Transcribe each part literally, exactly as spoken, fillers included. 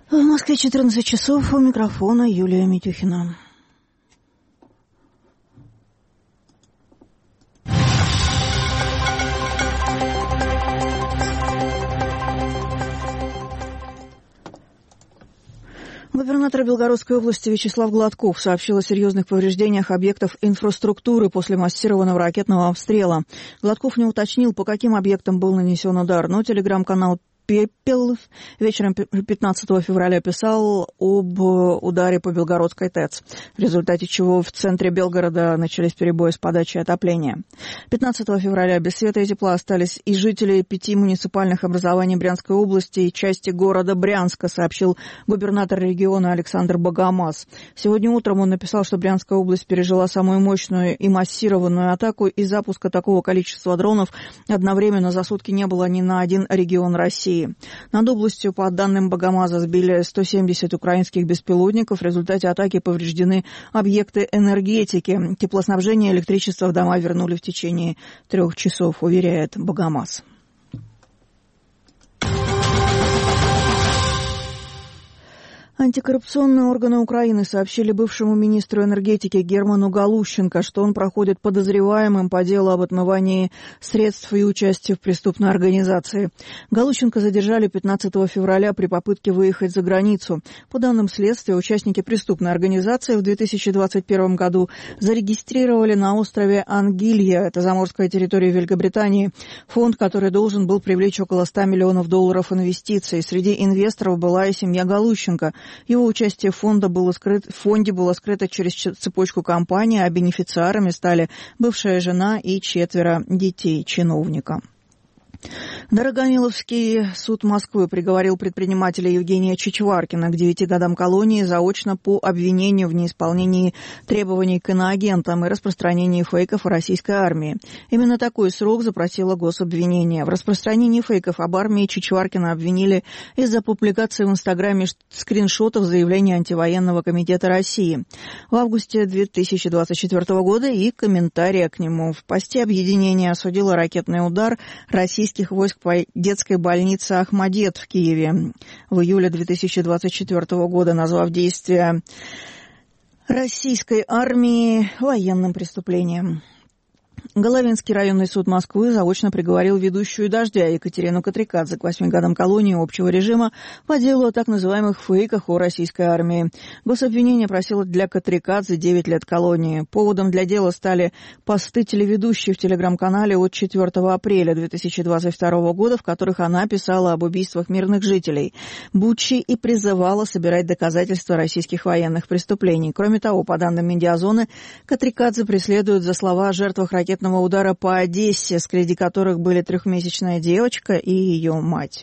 В Москве четырнадцать часов, у микрофона Юлия Митюхина. Губернатор Белгородской области Вячеслав Гладков сообщил о серьезных повреждениях объектов инфраструктуры после массированного ракетного обстрела. Гладков не уточнил, по каким объектам был нанесен удар, но телеграм-канал «Пепел» вечером пятнадцатого февраля писал об ударе по Белгородской ТЭЦ, в результате чего в центре Белгорода начались перебои с подачей отопления. пятнадцатого февраля без света и тепла остались и жители пяти муниципальных образований Брянской области и части города Брянска, сообщил губернатор региона Александр Богомаз. Сегодня утром он написал, что Брянская область пережила самую мощную и массированную атаку, и запуска такого количества дронов одновременно за сутки не было ни на один регион России. Над областью, по данным Богомаза, сбили сто семьдесят украинских беспилотников. В результате атаки повреждены объекты энергетики. Теплоснабжение и электричество в дома вернули в течение трех часов, уверяет Богомаз. Антикоррупционные органы Украины сообщили бывшему министру энергетики Герману Галущенко, что он проходит подозреваемым по делу об отмывании средств и участии в преступной организации. Галущенко задержали пятнадцатого февраля при попытке выехать за границу. По данным следствия, участники преступной организации в две тысячи двадцать первом году зарегистрировали на острове Ангилья, это заморская территория Великобритании, фонд, который должен был привлечь около ста миллионов долларов инвестиций. Среди инвесторов была и семья Галущенко. Его участие в фонде было скрыто, в фонде было скрыто через цепочку компаний, а бенефициарами стали бывшая жена и четверо детей чиновника. Дорогомиловский суд Москвы приговорил предпринимателя Евгения Чичваркина к девяти годам колонии заочно по обвинению в неисполнении требований к иноагентам и распространении фейков о российской армии. Именно такой срок запросило гособвинение. В распространении фейков об армии Чичваркина обвинили из-за публикации в Инстаграме скриншотов заявления антивоенного комитета России в августе две тысячи двадцать четвёртого года и комментария к нему. В посте объединение осудило ракетный удар российских войск по детской больнице Ахмадет в Киеве в июле две тысячи двадцать четвёртого года, назвав действия российской армии военным преступлением. Головинский районный суд Москвы заочно приговорил ведущую «Дождя» Екатерину Катрикадзе к восьми годам колонии общего режима по делу о так называемых фейках о российской армии. Гособвинение просило для Катрикадзе девять лет колонии. Поводом для дела стали посты телеведущей в телеграм-канале от четвёртого апреля две тысячи двадцать второго года, в которых она писала об убийствах мирных жителей Бучи и призывала собирать доказательства российских военных преступлений. Кроме того, по данным Медиазоны, Катрикадзе преследуют за слова о жертвах ракетного удара по Одессе, среди которых были трехмесячная девочка и ее мать.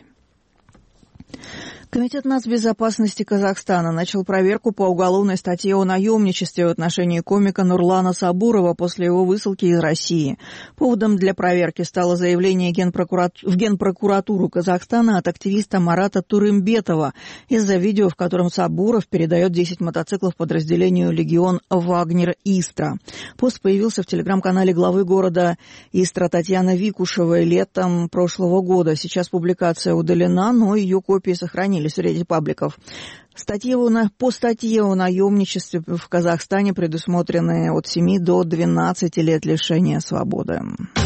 Комитет нацбезопасности Казахстана начал проверку по уголовной статье о наемничестве в отношении комика Нурлана Сабурова после его высылки из России. Поводом для проверки стало заявление Генпрокурат... в Генпрокуратуру Казахстана от активиста Марата Турымбетова из-за видео, в котором Сабуров передает десять мотоциклов подразделению «Легион Вагнер Истра». Пост появился в телеграм-канале главы города Истра Татьяны Викушевой летом прошлого года. Сейчас публикация удалена, но ее копии сохранились в ряде пабликов. Статьи по статье о наемничестве в Казахстане предусмотрены от семи до двенадцати лет лишения свободы.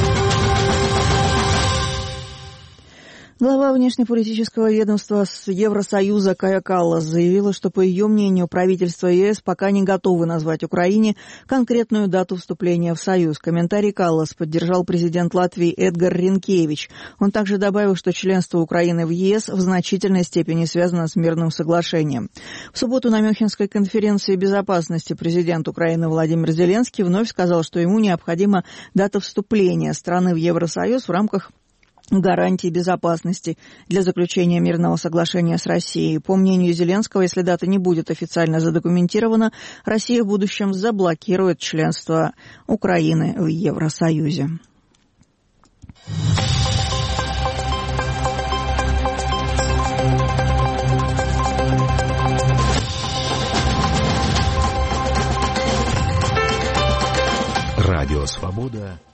Глава внешнеполитического ведомства Евросоюза Кая Каллас заявила, что, по ее мнению, правительство ЕС пока не готовы назвать Украине конкретную дату вступления в Союз. Комментарий Каллас поддержал президент Латвии Эдгар Ринкевич. Он также добавил, что членство Украины в ЕС в значительной степени связано с мирным соглашением. В субботу на Мюнхенской конференции безопасности президент Украины Владимир Зеленский вновь сказал, что ему необходима дата вступления страны в Евросоюз в рамках гарантии безопасности для заключения мирного соглашения с Россией. По мнению Зеленского, если дата не будет официально задокументирована, Россия в будущем заблокирует членство Украины в Евросоюзе. Радио «Свобода»